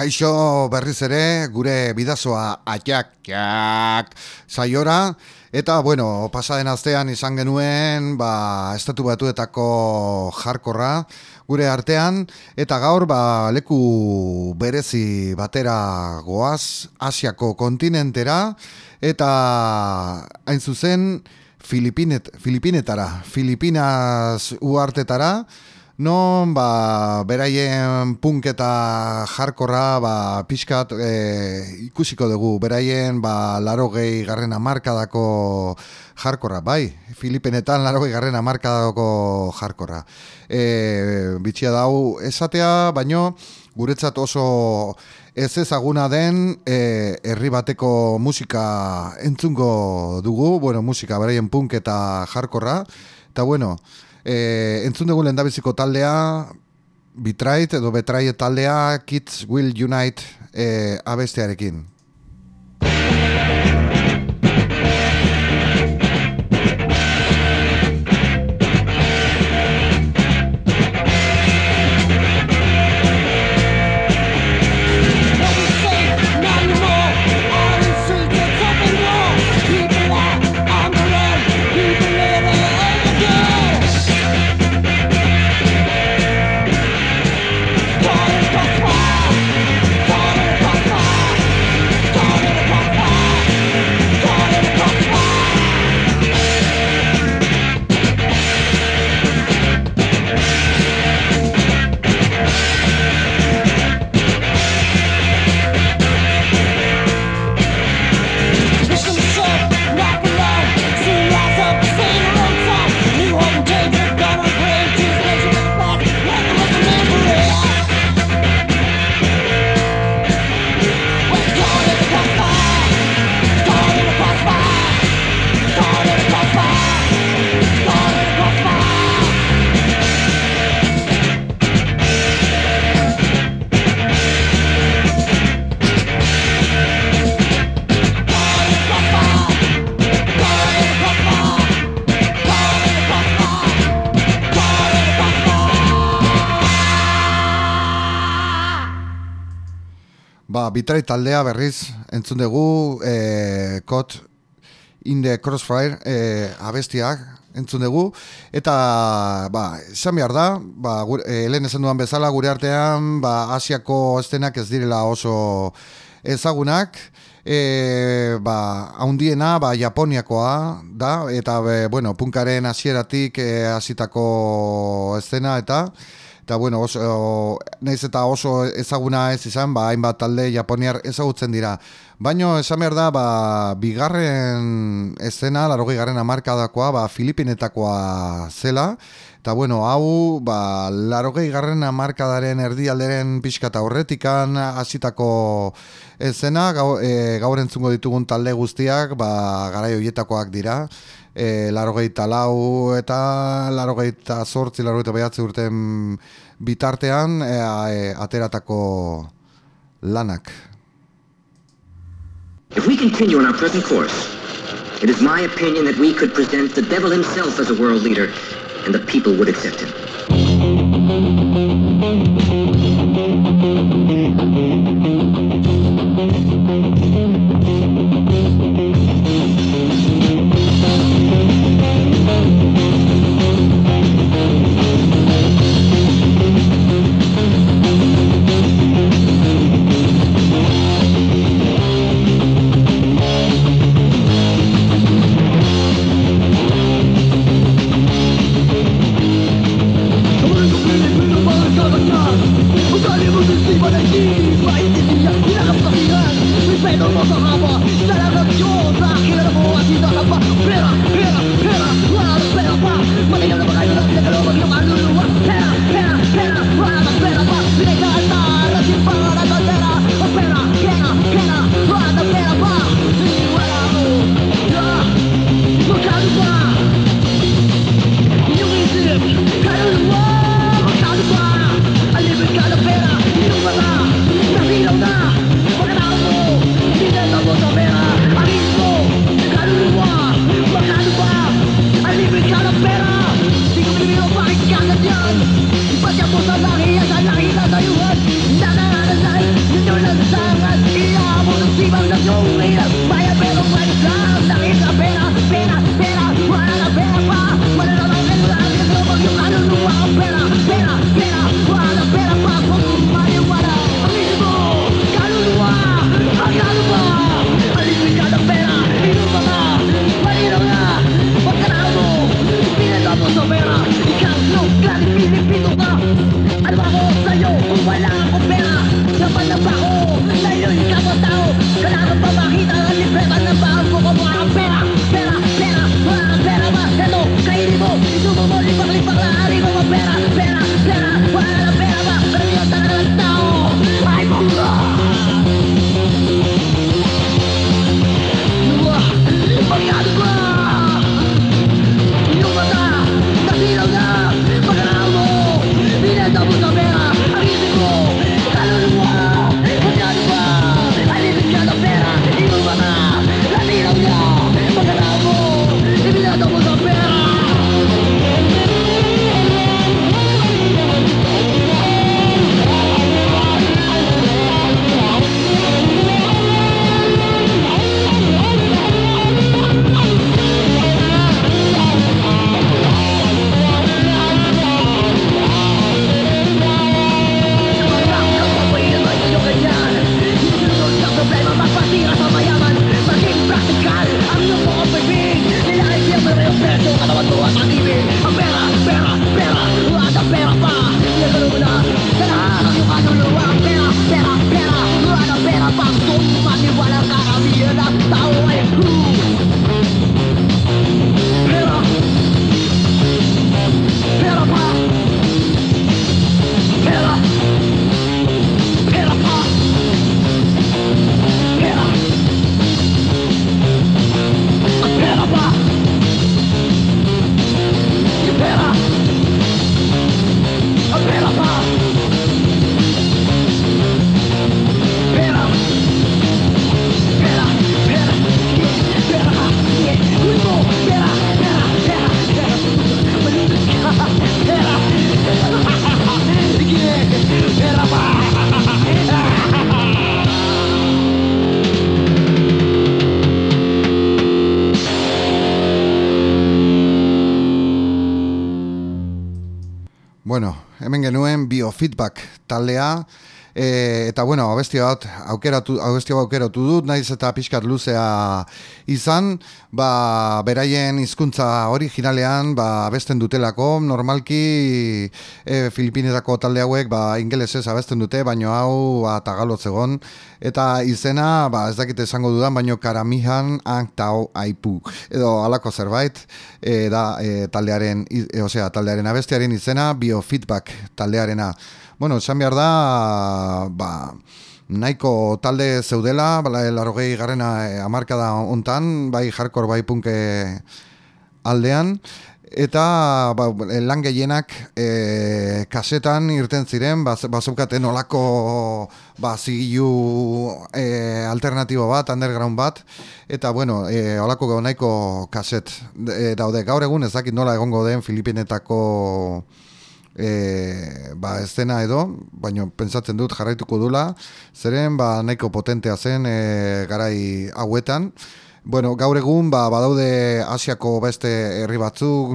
Kaixo berriz ere gure bidazoa atxak saiora eta bueno, pasaden astean izan genuen Estatu Batuetako jarkorra gure artean eta gaur leku berezi batera goaz Asiako kontinentera eta hain zuzen Filipinas uhartetara. Non, beraien punk eta jarkorra, pixkat ikusiko dugu, beraien 80. hamarkadako jarkorra, Filipinetan 80. hamarkadako jarkorra. Bitxia dau esatea, baino guretzat oso ez ezaguna den herri bateko musika entzungo dugu, musika beraien punk eta jarkorra, eta entzun dugu lehendabiziko taldea Betrayed taldea Kids Will Unite abestearekin. Betrayed taldea berriz entzun dugu Caught in the Crossfire abestiak entzun dugu eta esan behar da lehen esan duan bezala gure artean Asiako estenak ez direla oso ezagunak haundiena Japoniakoa da eta punkaren hasieratik hasitako estena eta nahiz eta oso ezaguna ez izan, hainbat talde japoniar ezagutzen dira. Baina esan behar da, bigarren eszena, 80. hamarkadakoa, Filipinetakoa zela, eta hau, 80. hamarkadaren erdialderen pixkata horretikan hasitako eszena, gaur entzungo ditugun talde guztiak, garai horietakoak dira, 84 eta 88, 89 urten bitartean ateratako lanak. If we continue on our present course, it is my opinion that we could present the devil himself as a world leader, and the people would accept him. We Bueno, hemen genuen Biofeedback taldea, eta bueno, abesti aukeratu dut, naiz eta pixkat luzea izan, beraien hizkuntza originalean abesten dutelako, normalki Filipinetako talde hauek ingelesez abesten dute, baino hau tagalotz egon, eta izena, ez dakit esango dudan, baino Karamihan Angtao Aipu, edo halako zerbait, taldearen abestiaren izena, Biofeedback taldearena. Bueno, esan behar da, nahiko talde zeudela, 80. hamarkada hontan, bai hardcore, bai punke aldean, eta lan gehienak kasetan irten ziren, bazeukaten olako zigilu alternatibo bat, underground bat, eta bueno, olako nahiko kaset daude. Gaur egun ezakit nola egongo den Filipinetako eszena edo, baina pentsatzen dut jarraituko dula, zeren nahiko potentea zen garai hauetan. Bueno, gaur egun badaude Asiako beste herri batzuk,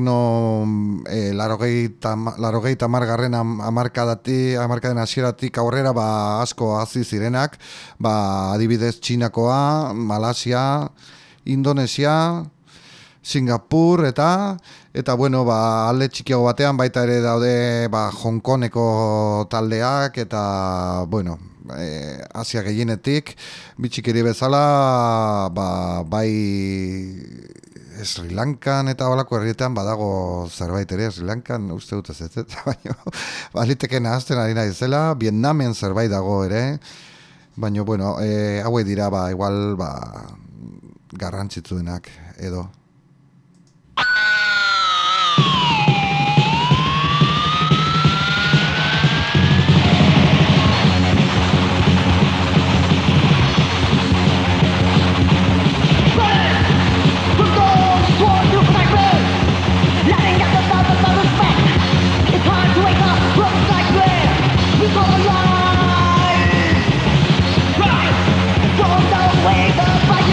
laurogeita hamargarren hamarkaden hasieratik aurrera asko hasi zirenak, adibidez Txinakoa, Malasia, Indonesia, Singapur eta bueno, alde txikiago batean baita ere daude Hong Kongeko taldeak eta bueno, Asia gehienetik bitxikeri bezala bai Sri Lankan eta holako herrietan badago zerbait ere, Sri Lankan uste dut ez baina baliteken ahazten ari naizela, Vietnamen zerbait dago ere, baina bueno, hauek dira igual garrantzitsuenak edo. Wake up,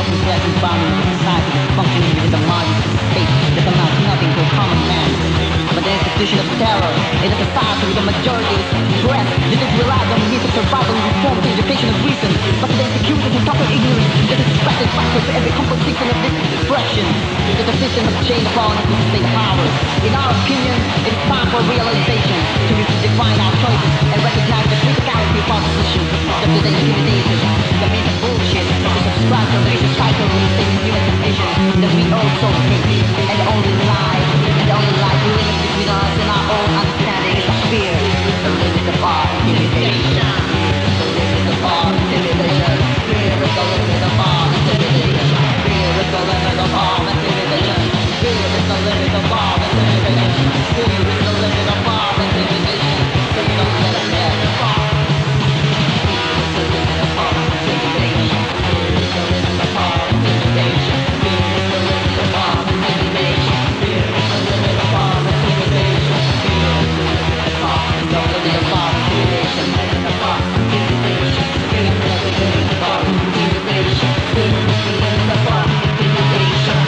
flesh and bone of a society that's functioning within the margins of space that amounts to nothing to a common man. But the institution of terror in a society with the majority is suppressed, that is relied on the means of survival and reform to education of reason, but the insecurities and total ignorance that is expected factor to every composition of this expression. That the system has changed upon us to sustain the powers. In our opinion, it is time for realization to redefine our choices and recognize the criticality of our position. That the intimidation, the means of bullshit, the subscribe to the vicious cycle of mistaken human condition, that we also hate, and the only lie we live between us and our own understanding is the fear, the limit of our intimidation, the limit of our intimidation, fear is the limit of our intimidation, fear is the limit of our intimidation, fear is the limit of our intimidation, fear is the limit of our intimidation, so you don't let us get far. Fear is the limit of our intimidation, fear is the limit of our intimidation, fear is the limit of our intimidation, fear is the limit of our intimidation, fear is the limit of our intimidation, fear is the limit of our intimidation, fear is the limit of our intimidation, fear is the limit of our intimidation.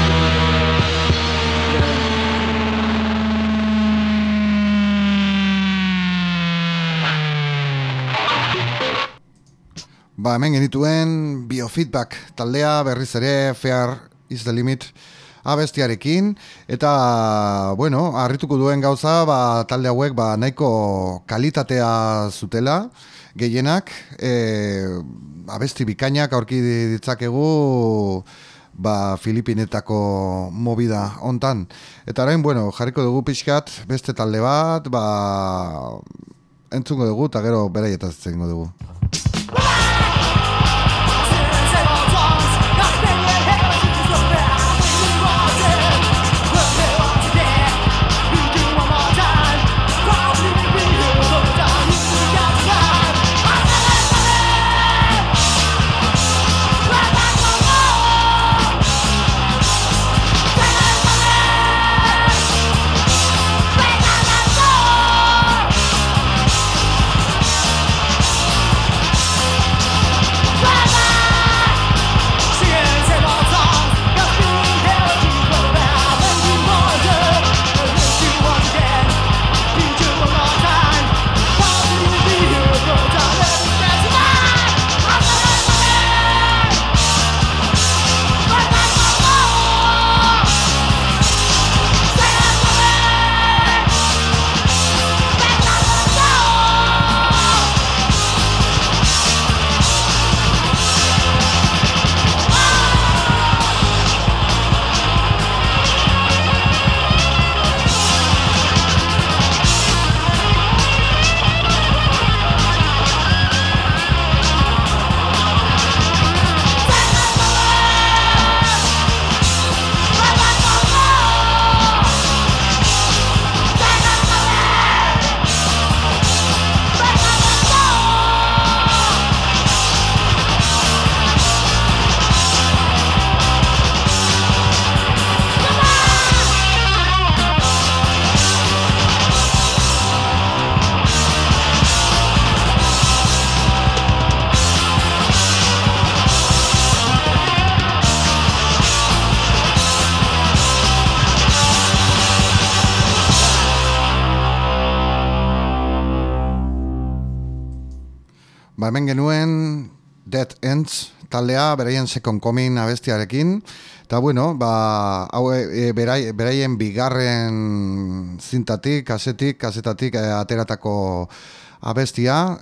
Ba, hemen genituen Biofeedback taldea berriz ere Fear is the Limit abestiarekin, eta, bueno, harrituko duen gauza, ba, talde hauek ba, nahiko kalitatea zutela, gehienak, abesti bikainak aurki ditzakegu ba, Filipinetako movida hontan. Eta orain, bueno, jarriko dugu pixkat, beste talde bat, ba, entzungo dugu, eta gero beraietaz zengo dugu. Ba, hemen genuen Dead Ends taldea, beraien Second Coming abestiarekin, eta bueno, ba, hau beraien bigarren zintatik, kasetatik ateratako abestia,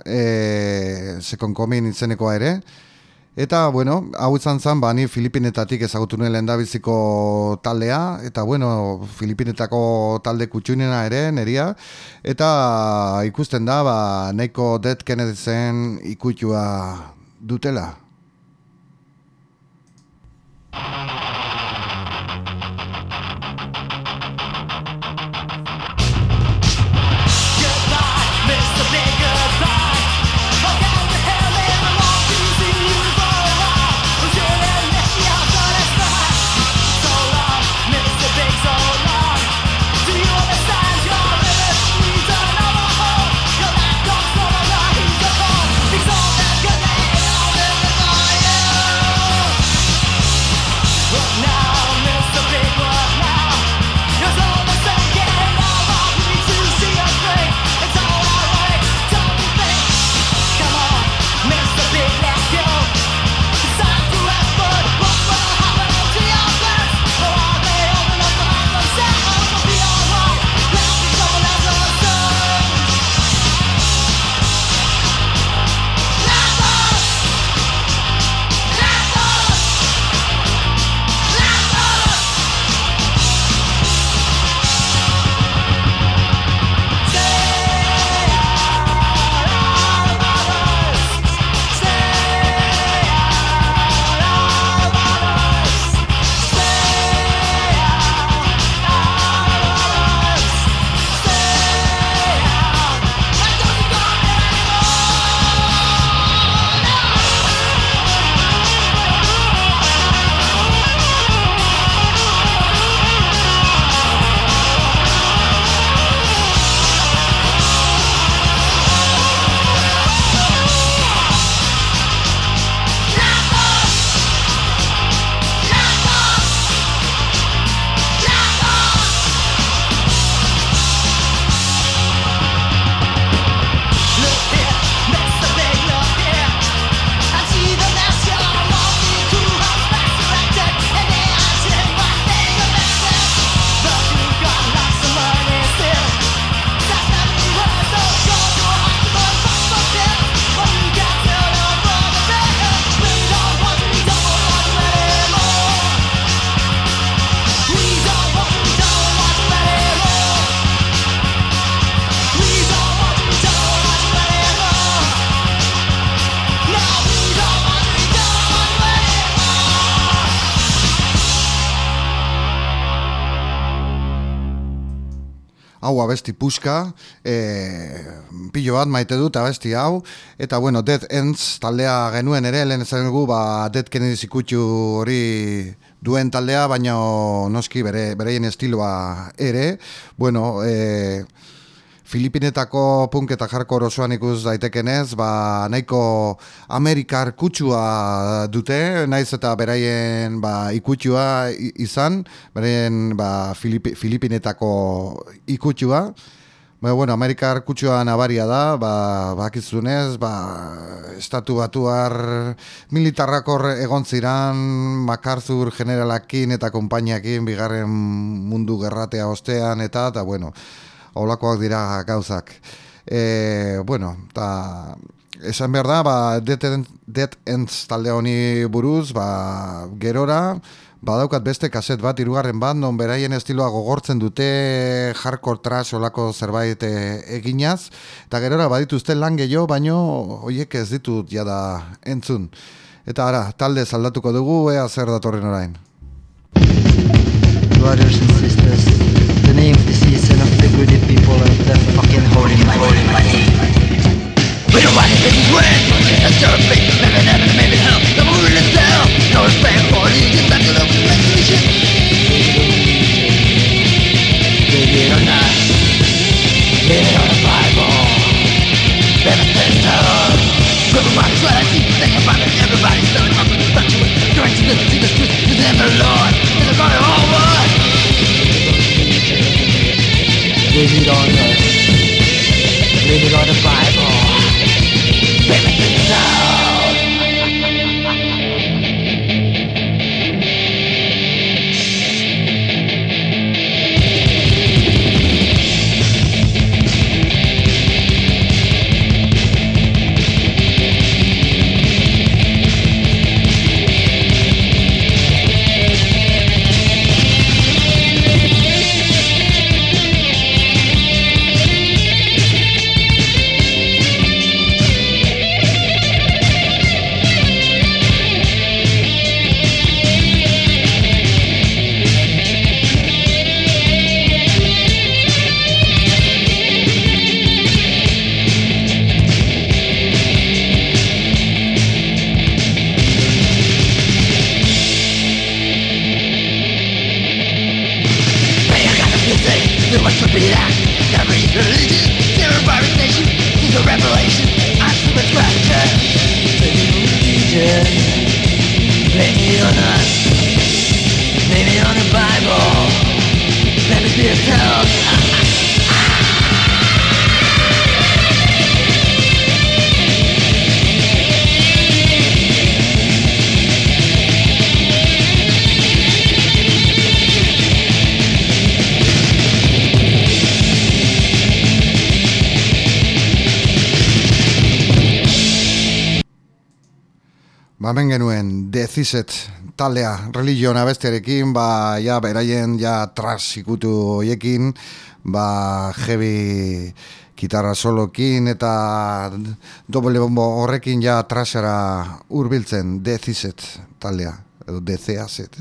Second Coming izenekoa ere. Eta, bueno, hau izan zen, ba, ni Filipinetatik ezagutu nuen lehendabiziko taldea, eta, bueno, Filipinetako talde kutxunena ere, neria, eta ikusten da, ba, nahiko Dead Kennedyen ikutua dutela. It's all that good. hau abesti puska, pilo bat maite dut abesti hau, eta bueno, Dead Ends taldea genuen ere, lehen esan dugu, Dead Kennedys ikutxu hori duen taldea, baina noski bereien estiloa ere, bueno, Filipinetako punk eta hardcore osoan ikus daitekenez, nahiko Amerikar kutsua dute, naiz eta beraien ikutsua izan, beraien Filipinetako ikutsua. Bueno, Amerikar kutsua nabaria da, bakizunez, estatu batuar militarrakor egon ziran, MacArthur generalakin eta konpainiakin, bigarren mundu gerratea ostean, eta bueno, holakoak dira gauzak. Bueno, eta esan behar da, Dead Ends talde honi buruz, gerora, badaukat beste kaset bat, 3. bat, non beraien estiloa gogortzen dute hardcore trash olako zerbait eginaz, eta gerora badituzte lan gehiago, baino hoiek ez ditut jada entzun. Eta ara, talde aldatuko dugu, ea zer datorren orain. Brothers and sisters, the name of the season of the greedy people and the fucking holy money. We don't want it to win. That's our fate. Never, never, maybe hell. The moon is hell. No respect for it. Just have to love the revolution. Believe it or not. Believe it on the Bible. Benefits hell. Everybody's what I see. Think about it. Everybody's selling up and touching it. Trying to listen to the truth. This is the Lord. This is the whole world. Believe it on us. Believe it on the Bible. Everything's out. Hemen genuen Decizet taldea Religion abestiarekin, beraien trash ikutu hoiekin, heavy gitarra solokin eta doble bombo horrekin trashera hurbiltzen Decizet taldea, edo DCAZ.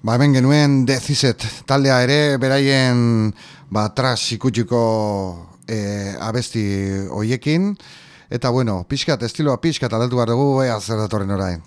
Hemen genuen Decizet taldea ere, beraien trash ikutsiko abesti hoiekin. Eta bueno, estiloa pixkat aldatu behar dugu, ea zer datorren orain.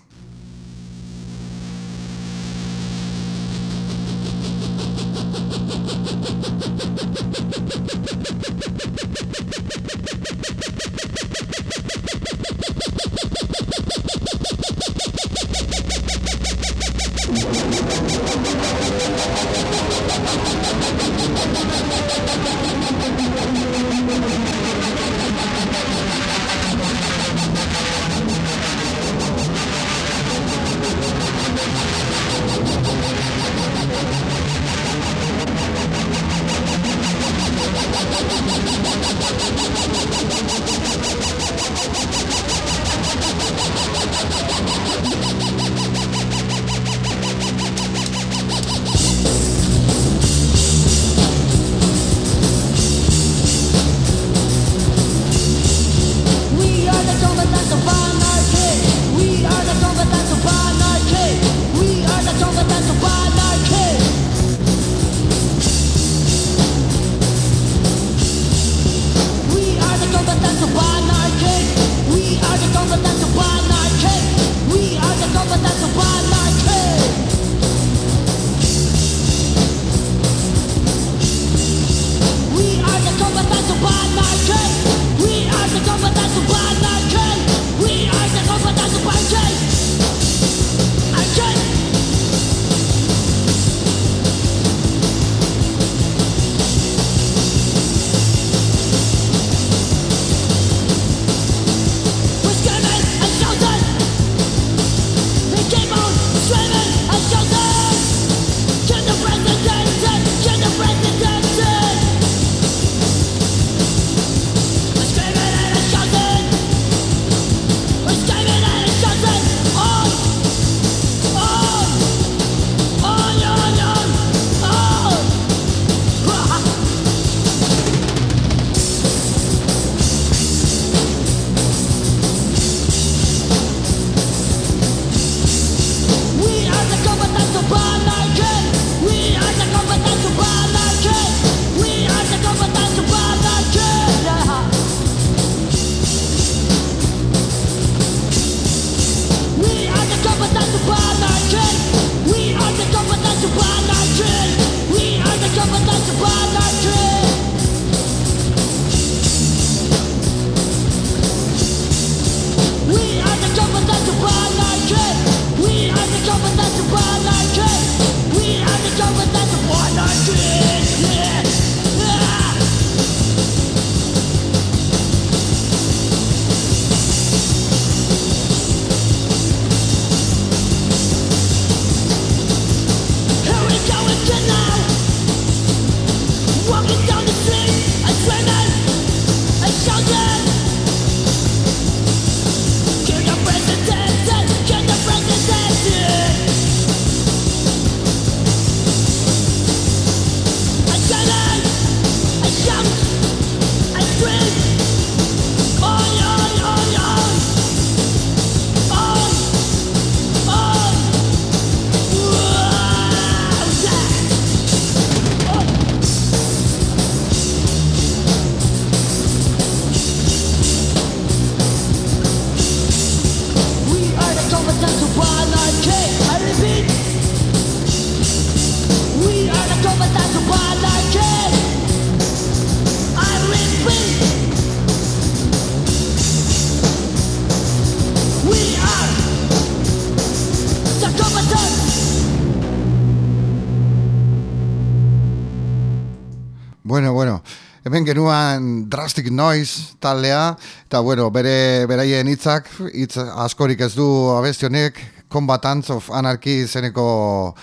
Bueno, hemen genuan Drastic Noise taldea, eta beraien hitz askorik ez du abesti honek, Combatants of Anarchy zeneko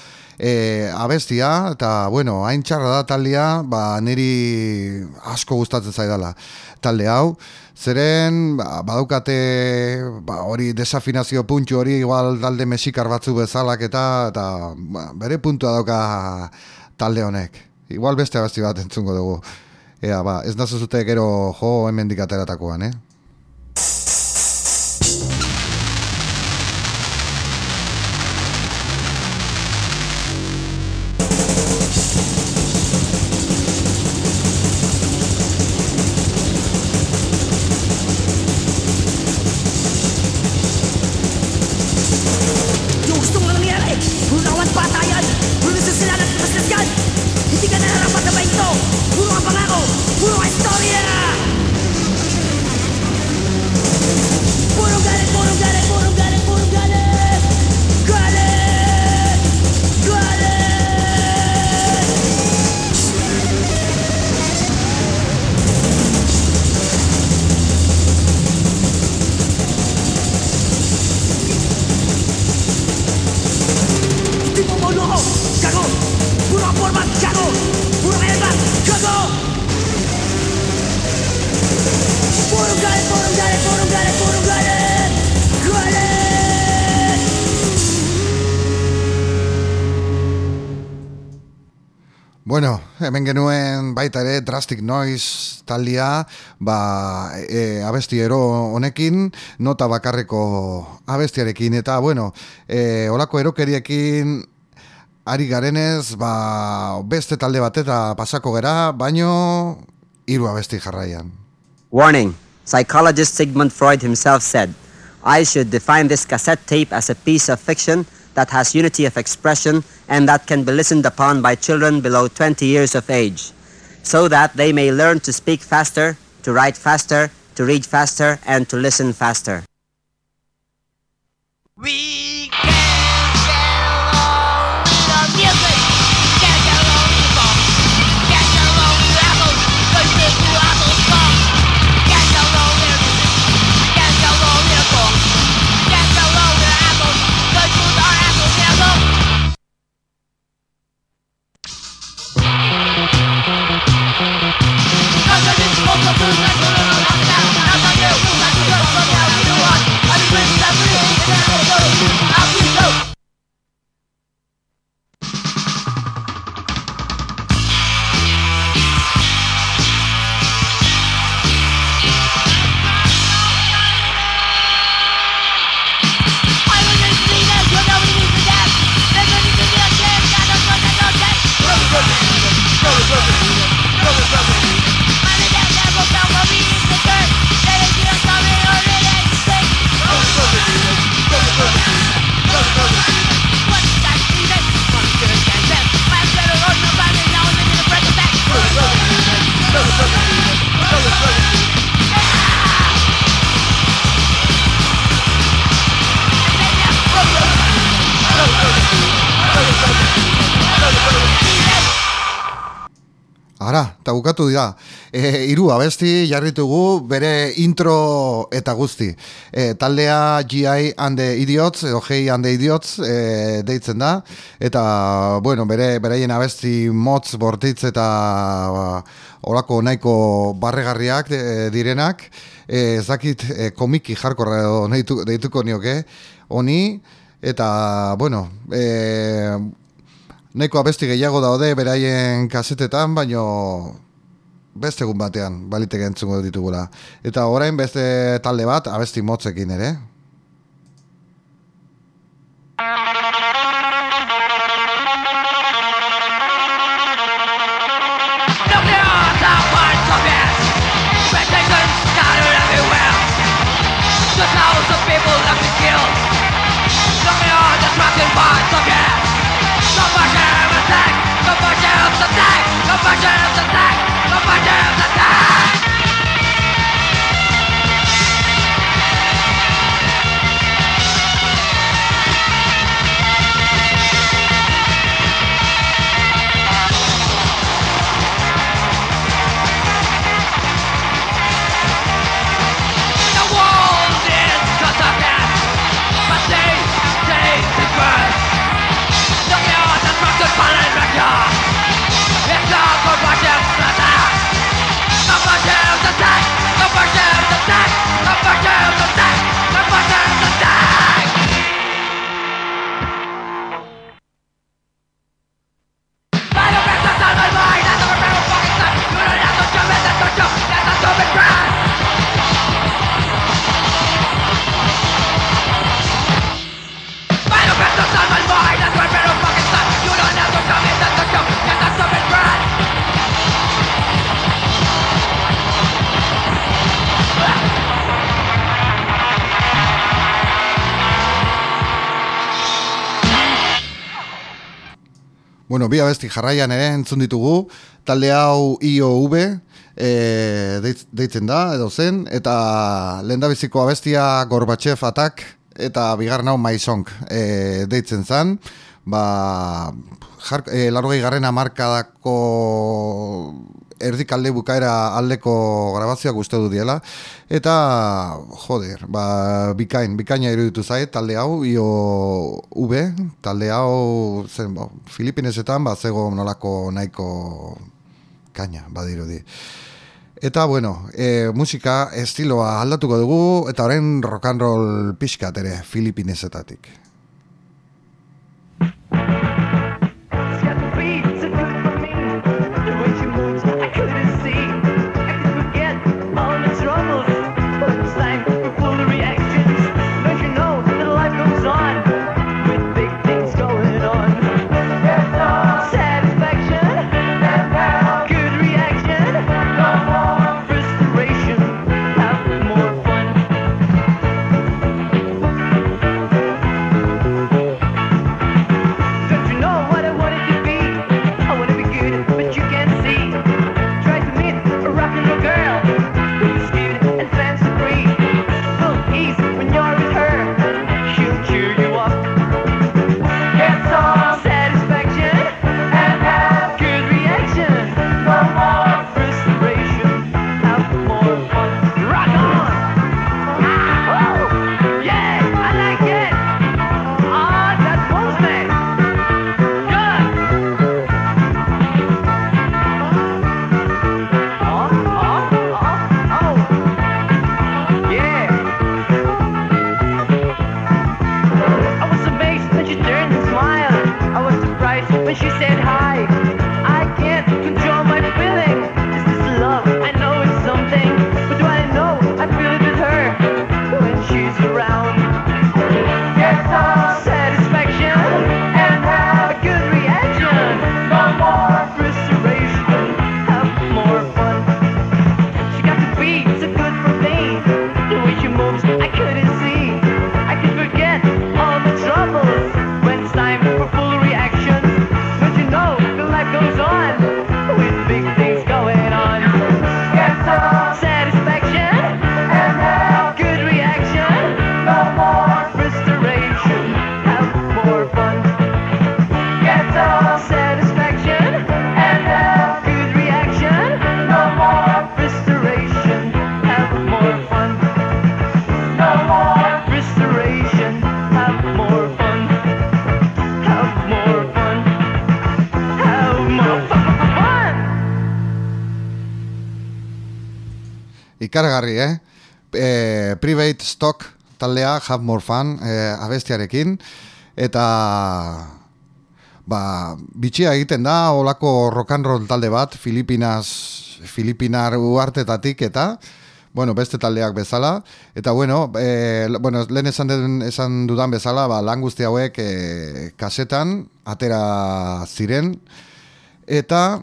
abestia, eta hain txarra da taldea, niri asko gustatzen zaidala talde hau, zeren badaukate hori desafinazio puntxu hori igual talde mexikar batzu bezalak eta bere puntua dauka talde honek. Igual beste abesti bat entzungo dugu. Ez nazuzute gero jo hemendik ateratakoan, Bueno, hemen genuen baita ere Drastic Noise taldea, abestiero honekin, nota bakarreko abestiarekin, eta bueno, olako erokeriekin ari garenez, beste talde bateta pasako gera, baino 3 abesti jarraian. Warning, psychologist Sigmund Freud himself said, I should define this cassette tape as a piece of fiction that has unity of expression and that can be listened upon by children below 20 years of age, so that they may learn to speak faster, to write faster, to read faster, and to listen faster. We can't get along without music. Can't get along with songs. Can't get along with apples. Don't listen to apples songs. Can't get along with music. Can't get along with songs. Can't get along with apples. Don't put our apples in a song. Ara, eta bukatu dira. 3 abesti jarritugu bere intro eta guzti. Taldea G.I. and the Idiots, edo G.I. and the Idiots deitzen da. Eta, bueno, beraien abesti motz, bortitz eta orako nahiko barregarriak direnak. Ez dakit komiki jarkorra edo deituko nioke. Honi, eta, bueno, nahiko abesti gehiago daude beraien kasetetan, baino beste egun batean baliteke entzungo ditugula. Eta orain beste talde bat abesti motzekin ere. Bueno, bi abesti jarraian ere entzun ditugu, talde hau IOV deitzen da, edo zen, eta lehendabiziko abestia Gorbachev Attack, eta bigarren hau My Song deitzen zen, 80. hamarkadako erdikalde bukaera aldeko grabazioak uste du diela, eta joder, bikaina iruditu zait talde hau, IOV, talde hau zen, Filipinesetan zego nolako nahiko kaina badirudi. Eta bueno, musika estiloa aldatuko dugu, eta orain rock and roll pixkat ere Filipinesetatik. Ikaragarri, Private Stock taldea, Have More Fun abestiarekin, eta bitxia egiten da, olako rock and roll talde bat, Filipinar uartetatik eta, beste taldeak bezala, eta lehen esan dudan bezala, lan guzti hauek kasetan atera ziren, eta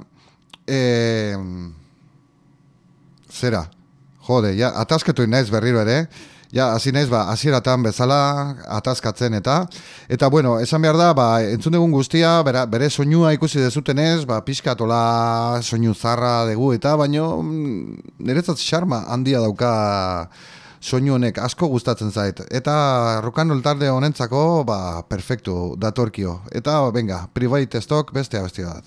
zera, atasketu naiz berriro ere, hasi naiz, hasieratan bezala ataskatzen eta esan behar da, entzun dugun guztia, bere soinua ikusi dezutenez, pixkatola soinu zarra dugu eta, baino, niretzat xarma handia dauka soinu honek, asko gustatzen zait. Eta rock and roll talde honentzako, perfektu, datorkio. Eta, venga, Private Stock, beste bat.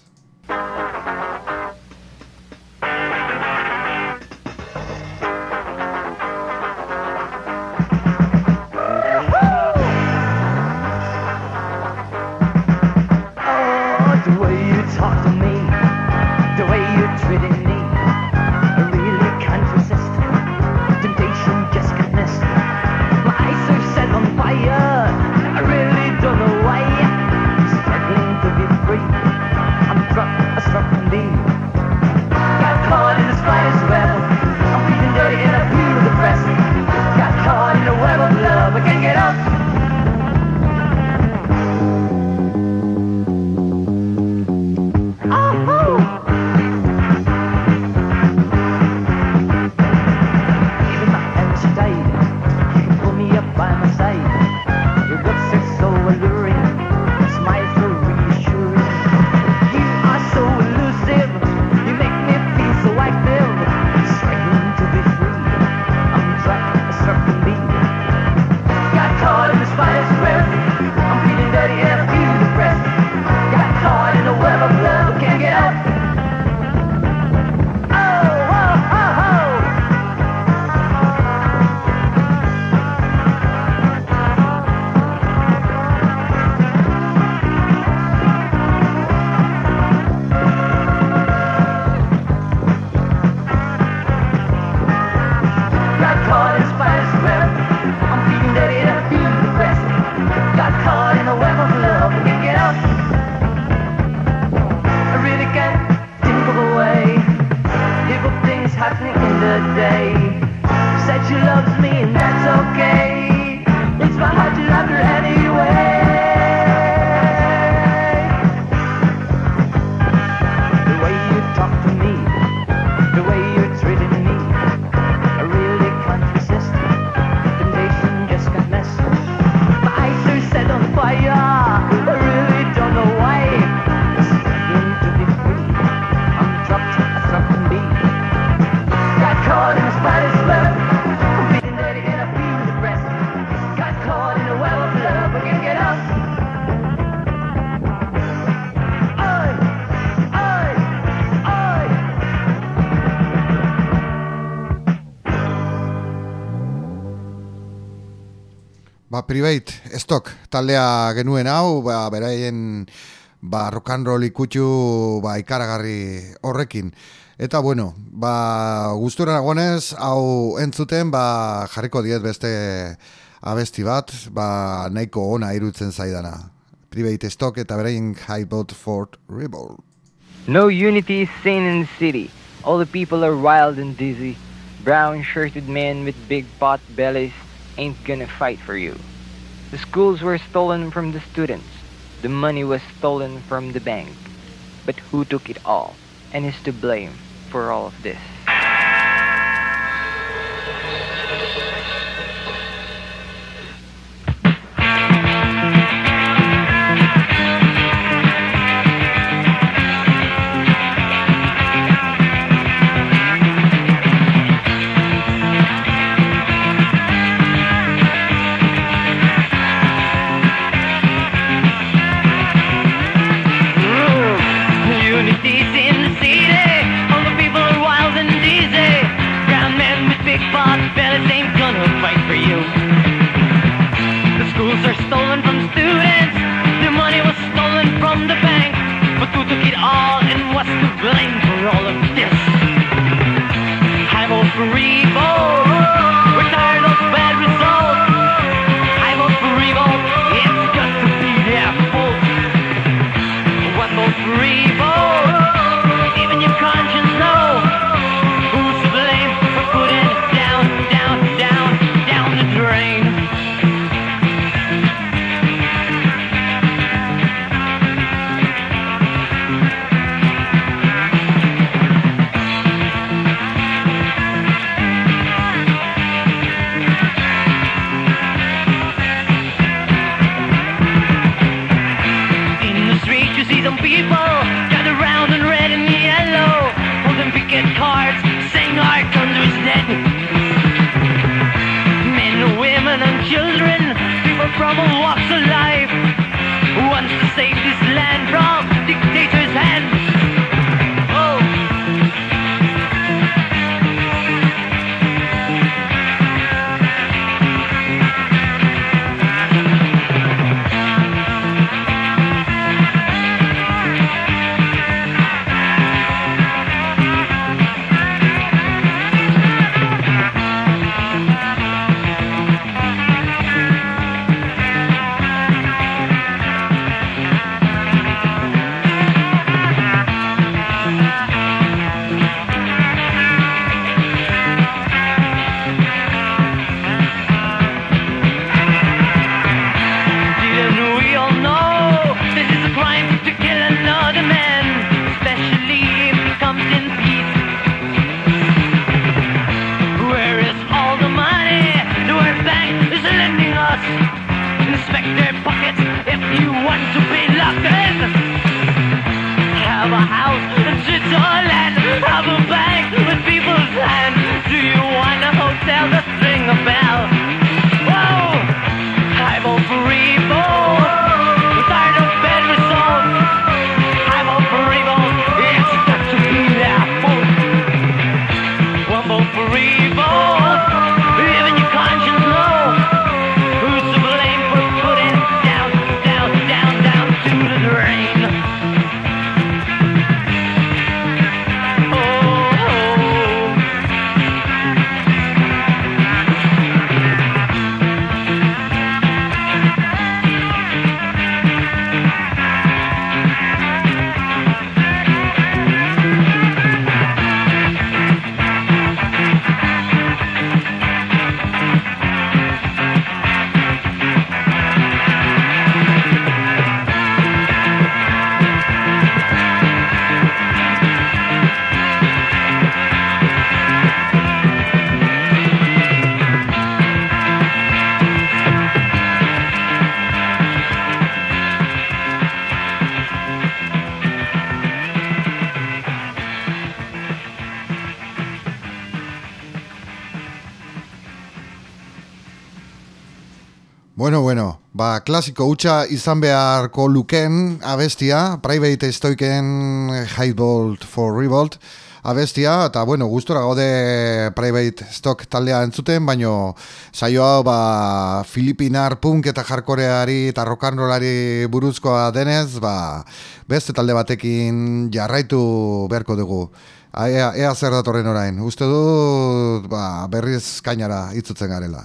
Private Stock taldea genuen hau, beraien rock and roll ikutxu ikaragarri horrekin. Eta gustura nagonez, hau entzuten, jarriko diet beste abesti bat, nahiko ona irutzen zaidana. Private Stock eta beraien Highboat Fort Rebel. No unity is seen in the city. All the people are wild and dizzy. Brown-shirted men with big pot bellies ain't gonna fight for you. The schools were stolen from the students. The money was stolen from the bank. But who took it all and is to blame for all of this? Blame for all of this. Highball for Reebok. toilet of a bank with people's hands. Do you want a hotel to ring a bell? Whoa! I vote for evil. I'm tired of bad results. I vote for evil. It's got to be that vote. One vote for evil. Even your conscience know. Who's to blame for putting down to the drain? Bueno, klasiko hutsa izan beharko luken abestia, Private Stoiken Highbolt for Revolt abestia, eta gustora gaude Private Stock taldea entzuten, baino saio hau Filipinar punk eta hardcoreari eta rock and rollari buruzkoa denez, beste talde batekin jarraitu beharko dugu. Ea zer datorren orain. Uste du berriz kainara itzutzen garela.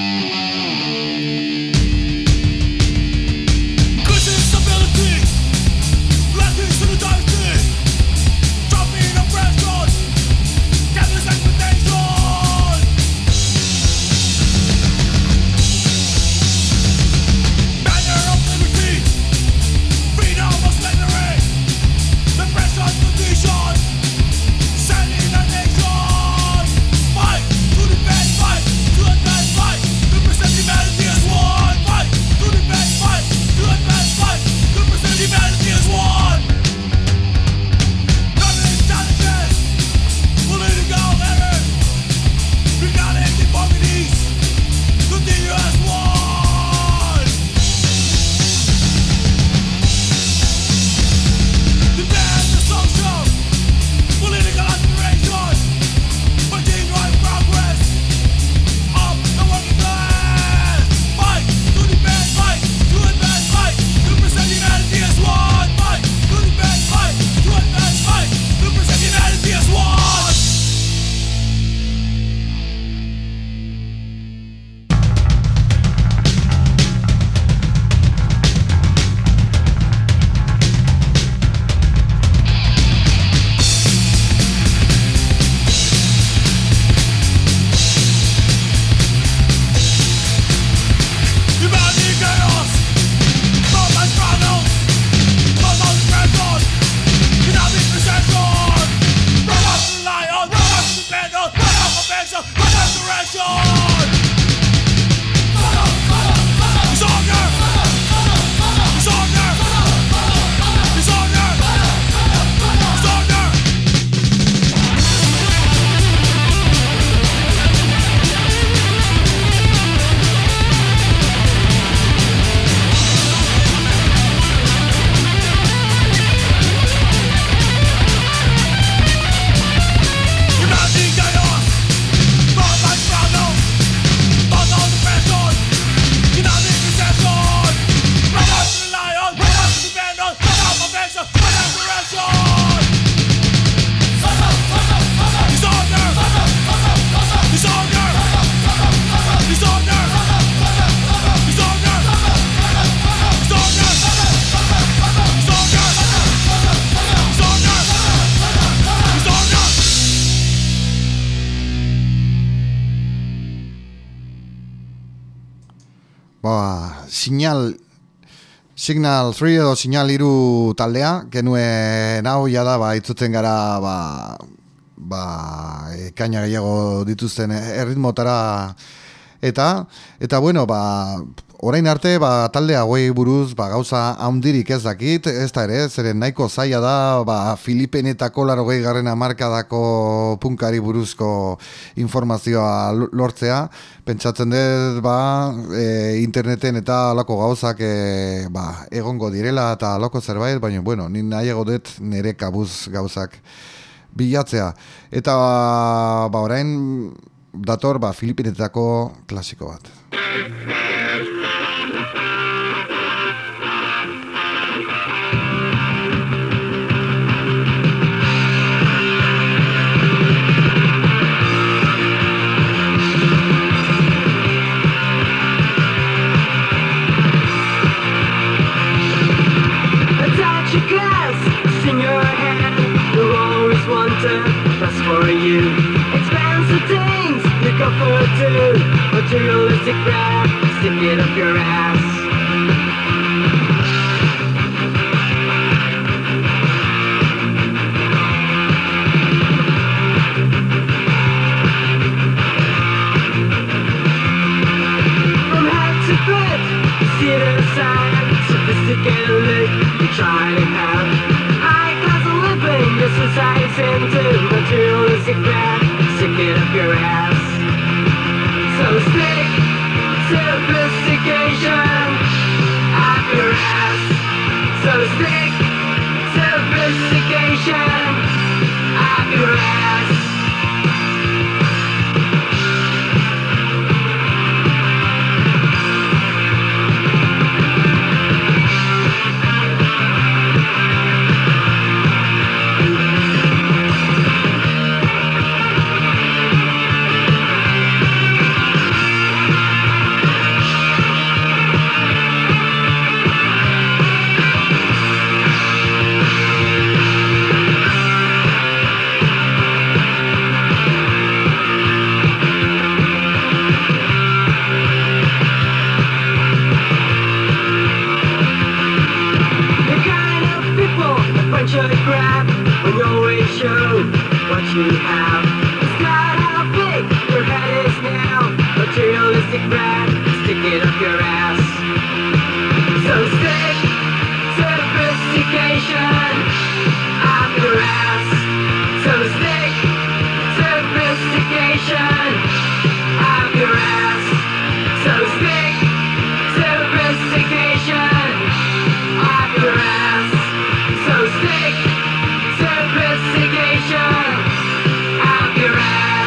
Signal 3 edo Signal 3 taldea, genuen hau jada itzuten gara ekaina gehiago dituzten erritmotara eta orain arte, talde hauei buruz, gauza handirik ez dakit, ez da ere, zeren nahiko zaila da, Filipenetako 80. hamarkadako punkari buruzko informazioa lortzea. Pentsatzen dut, interneten eta alako gauzak egongo direla eta alako zerbait, baina, bueno, ni nahiago dut nire kabuz gauzak bilatzea. Eta, orain dator, Filipinetako klasiko bat. That's for you. Expensive things you go for too. Materialistic crap, stick it up your ass. From head to foot, you see it inside. Sophisticated look, you try to have. This society's into materialistic crap. Stick it up your ass. So stick sophistication up your ass. So stick sophistication up your ass. Grab when you always show what you have. It's not how big your head is now. Materialistic crap, stick it up your ass. So stick sophistication up your ass. So stick sophistication up your ass. So stick sophistication up your ass. So stick sophistication out your ass.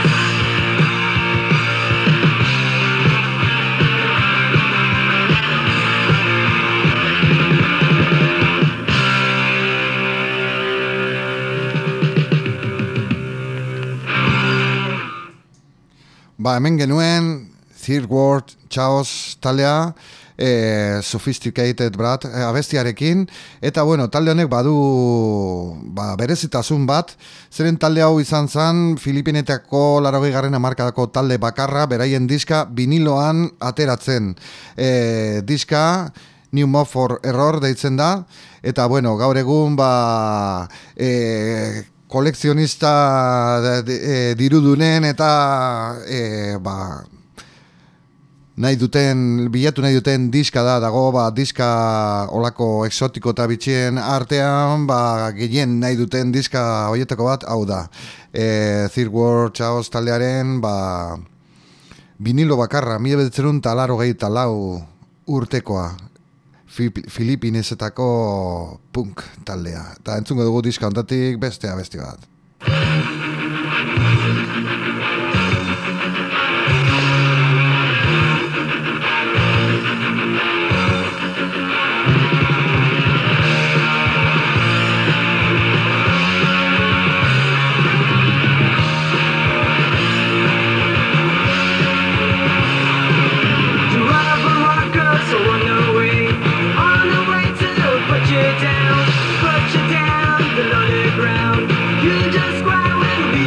Hemen genuen Third World Chaos taldea, Sophisticated Brat abestiarekin, eta talde honek badu berezitasun bat, zeren talde hau izan zen Filipinetako 80. hamarkadako talde bakarra beraien diska viniloan ateratzen. Diska New Mode for Error deitzen da, eta gaur egun kolekzionista dirudunen eta bilatu nahi duten diska dago diska olako exotiko eta bitxien artean, gehien nahi duten diska horietako bat, hau da. Third World Chaos taldearen, vinilo bakarra, 1984 urtekoa, Filipinesetako punk taldea. Eta entzungo dugu diska ontatik beste bat. Down below the ground. You just cry when we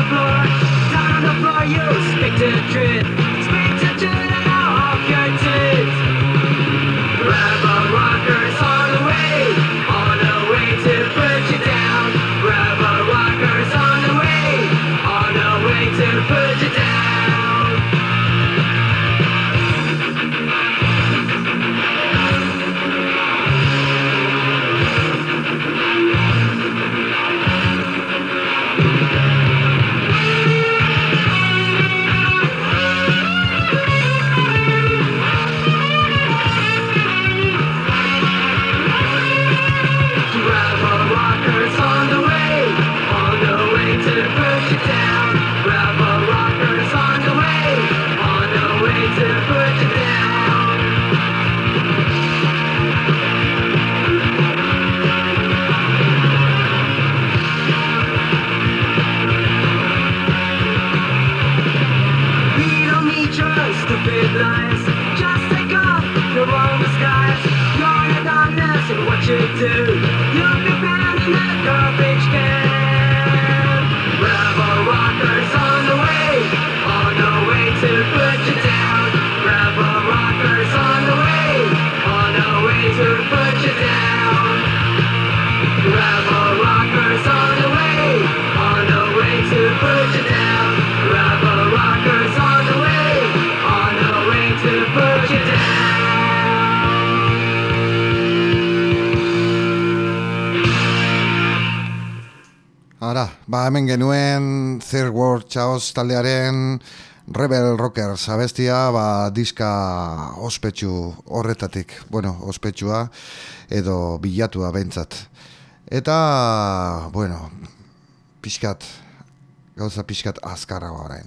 Hemen genuen Third World Chaos taldearen Rebel Rockers abestia, diska ospetsu horretatik, ospetsua edo bilatua behintzat. Eta, gauza pixkat azkarragoa orain.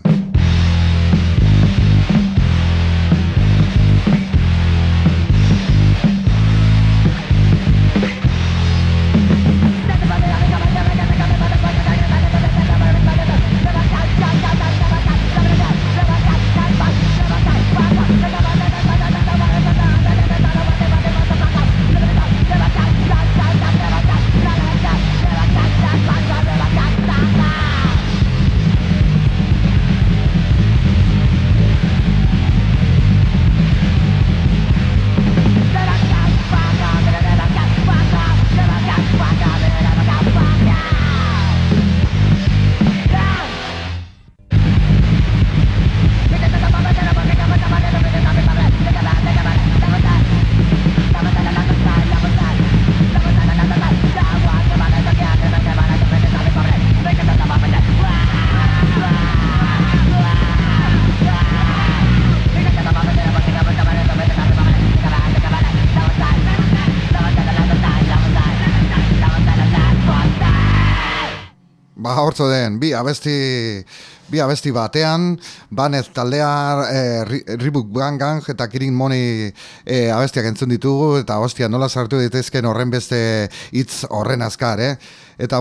Hortzo den, bi abesti batean, Banez taldea, Reebok Gang eta Killing Money abestiak entzun ditugu, eta hostia, nola sartu ditezken horren beste hitz horren azkar, Eta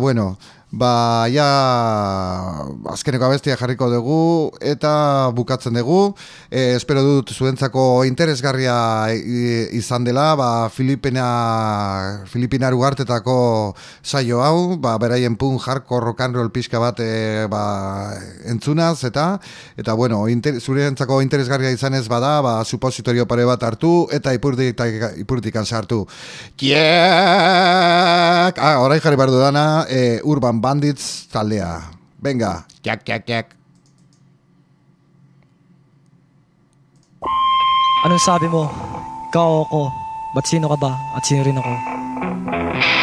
azkeneko abestia jarriko dugu eta bukatzen dugu. Espero dut zuentzako interesgarria izan dela, Filipinar ugartetako saio hau, beraien punk, hardcore, rock and roll pixka bat entzunaz, eta zurentzako interesgarria izanez bada, supositorio pare bat hartu, eta ipurtikan sartu. Kiek! Horai jarri behar dudana, Urban Bandits taldea. Venga, kiak. Anong sabi mo? Ikaw ako. Ba't sino ka ba? At sino rin ako?